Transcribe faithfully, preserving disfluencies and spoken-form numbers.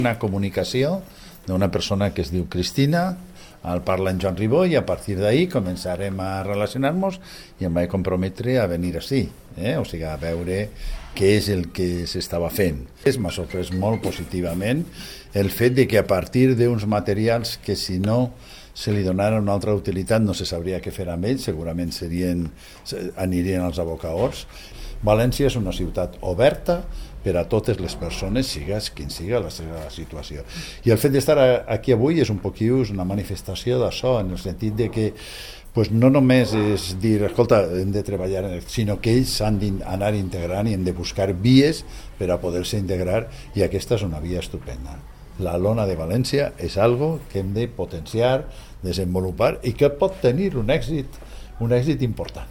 Una comunicació d'una persona que es diu Cristina, el parla en Joan Ribó i a partir d'ahir començarem a relacionar-nos i em vaig comprometre a venir així, eh? O sigui, a veure què és el que s'estava fent. M'ha sorprès molt positivament el fet de que a partir d'uns materials que si no se li donara una altra utilitat no se sabria què fer amb ells, segurament serien, anirien als abocaors. València és una ciutat oberta per a totes les persones, sigues quin siga la seva situació. I el fet d'estar aquí avui és un poquiu una manifestació d'això, en el sentit de que pues, no només és dir, escolta, hem de treballar, sinó que ells han d'anar integrant i hem de buscar vies per a poder-se integrar, i aquesta és una via estupenda. La Lona de València és algo que hem de potenciar, desenvolupar i que pot tenir un èxit, un èxit important.